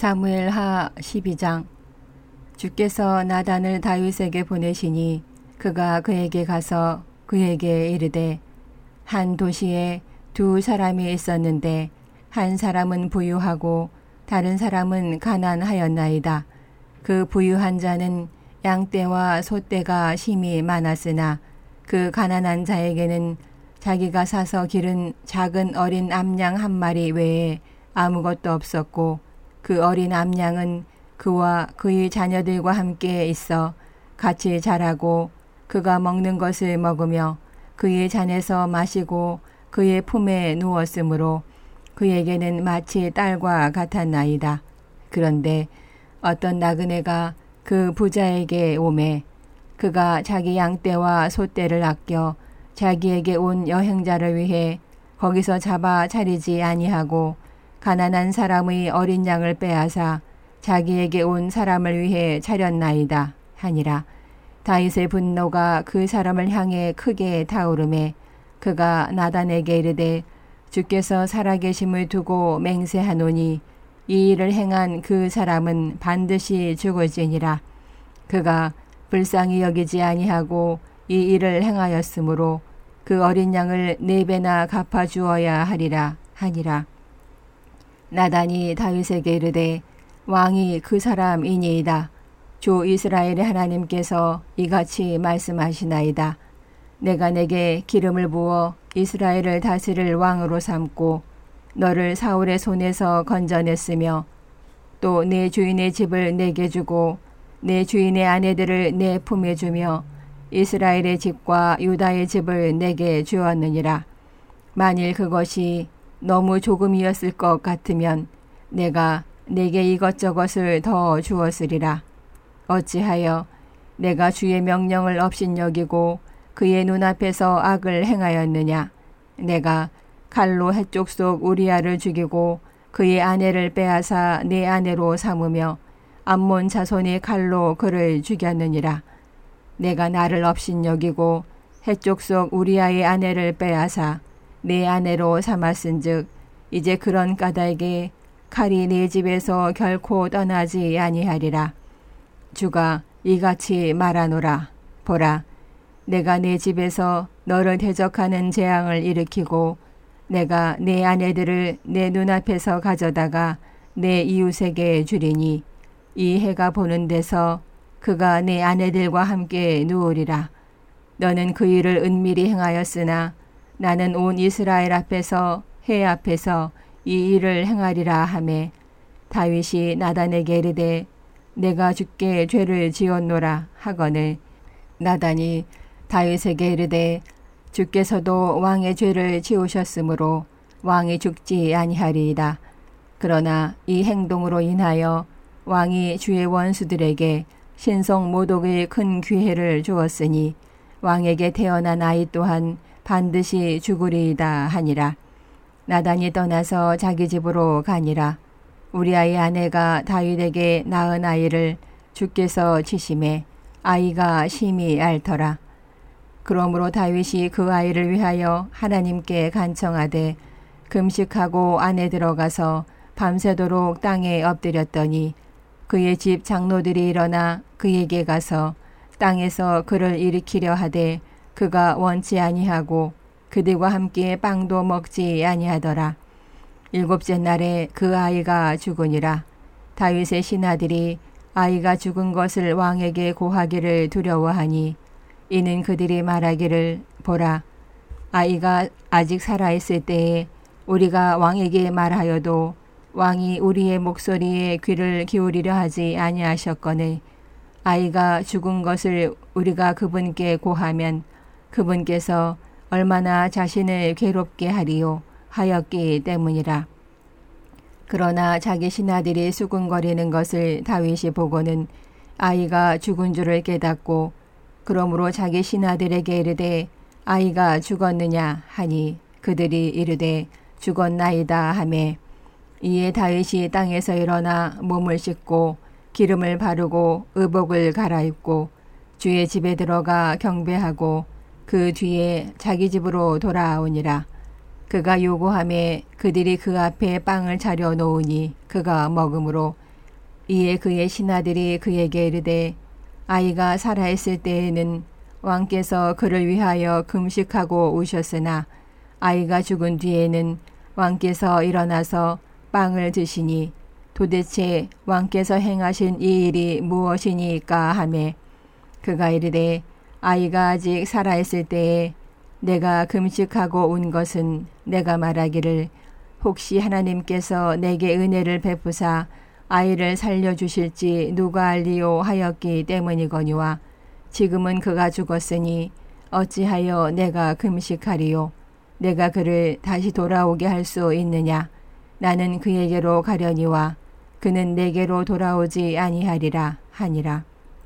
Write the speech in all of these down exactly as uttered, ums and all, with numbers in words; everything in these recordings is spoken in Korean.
사무엘하 십이 장. 주께서 나단을 다윗에게 보내시니 그가 그에게 가서 그에게 이르되, 한 도시에 두 사람이 있었는데 한 사람은 부유하고 다른 사람은 가난하였나이다. 그 부유한 자는 양떼와 소떼가 심히 많았으나 그 가난한 자에게는 자기가 사서 기른 작은 어린 암양 한 마리 외에 아무것도 없었고, 그 어린 암양은 그와 그의 자녀들과 함께 있어 같이 자라고 그가 먹는 것을 먹으며 그의 잔에서 마시고 그의 품에 누웠으므로 그에게는 마치 딸과 같았나이다. 그런데 어떤 나그네가 그 부자에게 오매 그가 자기 양떼와 소떼를 아껴 자기에게 온 여행자를 위해 거기서 잡아 차리지 아니하고 가난한 사람의 어린 양을 빼앗아 자기에게 온 사람을 위해 차렸나이다 하니라. 다윗의 분노가 그 사람을 향해 크게 타오르매 그가 나단에게 이르되, 주께서 살아계심을 두고 맹세하노니 이 일을 행한 그 사람은 반드시 죽을지니라. 그가 불쌍히 여기지 아니하고 이 일을 행하였으므로 그 어린 양을 네 배나 갚아주어야 하리라 하니라. 나단이 다윗에게 이르되, 왕이 그 사람이니이다. 주 이스라엘의 하나님께서 이같이 말씀하시나이다. 내가 내게 기름을 부어 이스라엘을 다스릴 왕으로 삼고 너를 사울의 손에서 건져냈으며 또 내 주인의 집을 내게 주고 내 주인의 아내들을 내 품에 주며 이스라엘의 집과 유다의 집을 내게 주었느니라. 만일 그것이 너무 조금이었을 것 같으면 내가 내게 이것저것을 더 주었으리라. 어찌하여 내가 주의 명령을 업신여기고 그의 눈앞에서 악을 행하였느냐. 내가 칼로 해쪽 속 우리아를 죽이고 그의 아내를 빼앗아 내 아내로 삼으며 암몬 자손이 칼로 그를 죽였느니라. 내가 나를 업신여기고 해쪽 속 우리아의 아내를 빼앗아 내 아내로 삼았은즉 이제 그런 까닭에 칼이 내 집에서 결코 떠나지 아니하리라. 주가 이같이 말하노라. 보라, 내가 내 집에서 너를 대적하는 재앙을 일으키고 내가 내 아내들을 내 눈앞에서 가져다가 내 이웃에게 주리니 이 해가 보는 데서 그가 내 아내들과 함께 누우리라. 너는 그 일을 은밀히 행하였으나 나는 온 이스라엘 앞에서 해 앞에서 이 일을 행하리라 하매 다윗이 나단에게 이르되, 내가 주께 죄를 지었노라 하거늘 나단이 다윗에게 이르되, 주께서도 왕의 죄를 지우셨으므로 왕이 죽지 아니하리이다. 그러나 이 행동으로 인하여 왕이 주의 원수들에게 신성 모독의 큰 기회를 주었으니 왕에게 태어난 아이 또한 반드시 죽으리이다 하니라. 나단이 떠나서 자기 집으로 가니라. 우리아의 아내가 다윗에게 낳은 아이를 주께서 치심해 아이가 심히 앓더라. 그러므로 다윗이 그 아이를 위하여 하나님께 간청하되 금식하고 안에 들어가서 밤새도록 땅에 엎드렸더니 그의 집 장로들이 일어나 그에게 가서 땅에서 그를 일으키려 하되 그가 원치 아니하고 그들과 함께 빵도 먹지 아니하더라. 일곱째 날에 그 아이가 죽으니라. 다윗의 신하들이 아이가 죽은 것을 왕에게 고하기를 두려워하니 이는 그들이 말하기를, 보라, 아이가 아직 살아있을 때에 우리가 왕에게 말하여도 왕이 우리의 목소리에 귀를 기울이려 하지 아니하셨거늘 아이가 죽은 것을 우리가 그분께 고하면 그분께서 얼마나 자신을 괴롭게 하리요 하였기 때문이라. 그러나 자기 신하들이 수군거리는 것을 다윗이 보고는 아이가 죽은 줄을 깨닫고 그러므로 자기 신하들에게 이르되, 아이가 죽었느냐 하니 그들이 이르되 죽었나이다 하매 이에 다윗이 땅에서 일어나 몸을 씻고 기름을 바르고 의복을 갈아입고 주의 집에 들어가 경배하고 그 뒤에 자기 집으로 돌아오니라. 그가 요구하매 그들이 그 앞에 빵을 차려 놓으니 그가 먹으므로 이에 그의 신하들이 그에게 이르되 아이가 살아있을 때에는 왕께서 그를 위하여 금식하고 오셨으나 아이가 죽은 뒤에는 왕께서 일어나서 빵을 드시니 도대체 왕께서 행하신 이 일이 무엇이니까 하매 그가 이르되 아이가 아직 살아있을 때에 내가 금식하고 온 것은 내가 말하기를 혹시 하나님께서 내게 은혜를 베푸사 아이를 살려주실지 누가 알리요 하였기 때문이거니와 지금은 그가 죽었으니 어찌하여 내가 금식하리요. 내가 그를 다시 돌아오게 할 수 있느냐. 나는 그에게로 가려니와 그는 내게로 돌아오지 아니하리라 하니라.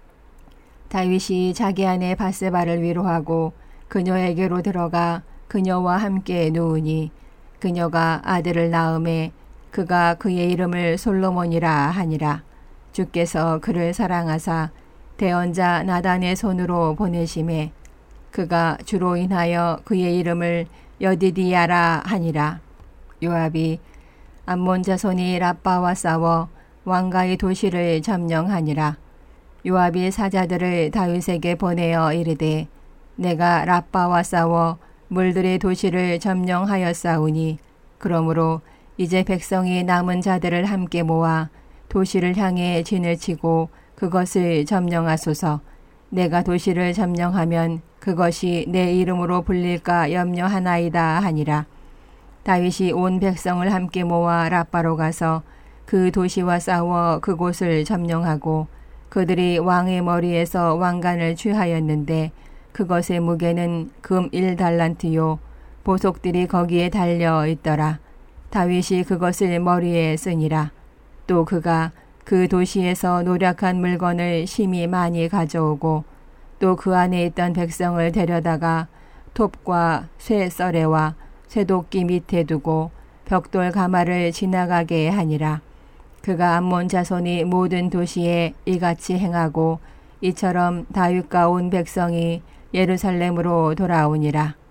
다윗이 자기 아내 바세바를 위로하고 그녀에게로 들어가 그녀와 함께 누우니 그녀가 아들을 낳음에 그가 그의 이름을 솔로몬이라 하니라. 주께서 그를 사랑하사 대언자 나단의 손으로 보내심에 그가 주로 인하여 그의 이름을 여디디야라 하니라. 요압이 암몬 자손이 랍바와 싸워 왕가의 도시를 점령하니라. 요압이 사자들을 다윗에게 보내어 이르되 내가 랍바와 싸워 물들의 도시를 점령하였사오니 그러므로 이제 백성이 남은 자들을 함께 모아 도시를 향해 진을 치고 그것을 점령하소서. 내가 도시를 점령하면 그것이 내 이름으로 불릴까 염려하나이다 하니라. 다윗이 온 백성을 함께 모아 랍바로 가서 그 도시와 싸워 그곳을 점령하고 그들이 왕의 머리에서 왕관을 취하였는데 그것의 무게는 금 일 달란트요 보석들이 거기에 달려 있더라. 다윗이 그것을 머리에 쓰니라. 또 그가 그 도시에서 노력한 물건을 심히 많이 가져오고 또 그 안에 있던 백성을 데려다가 톱과 쇠썰애와 쇠도끼 밑에 두고 벽돌 가마를 지나가게 하니라. 그가 암몬 자손이 모든 도시에 이같이 행하고 이처럼 다윗과 온 백성이 예루살렘으로 돌아오니라.